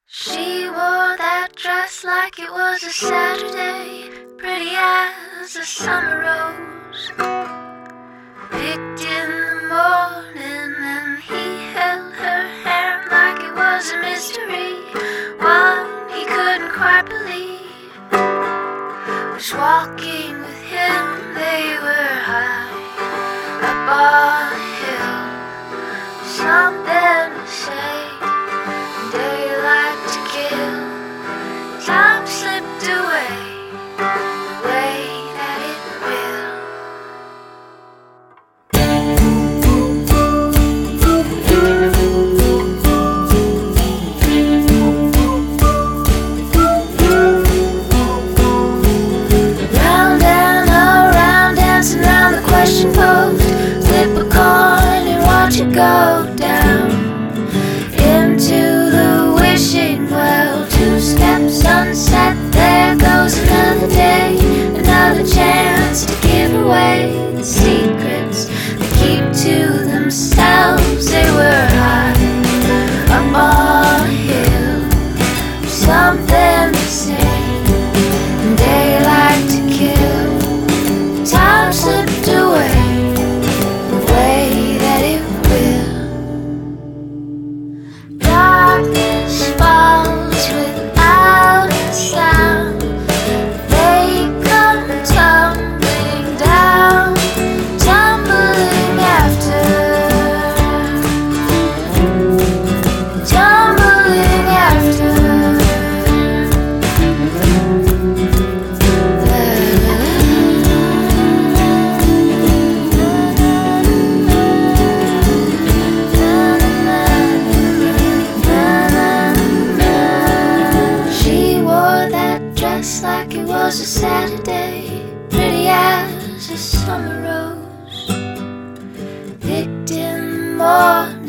She wore that dress like it was a Saturday, pretty as a summer rose. Picked in the morning and he held her hand like it was a mystery, one he couldn't quite believe. Was walking with him, they were high up on a hill. Something to say, daylight to kill. Time slipped away the way that it will. Round and around, dancing around the question post. Flip a coin and watch it go down into the wishing well. 2 steps sunset, there goes another day, another chance to give away the secrets they keep to themselves. They were high up on a hill, something to say, daylight to kill. Time slipped away the way that it will. Darkness falls without a sound. They come tumbling down, tumbling after, tumbling after. She wore that dress like it was a Saturday, pretty as a summer rose. Picked in the morning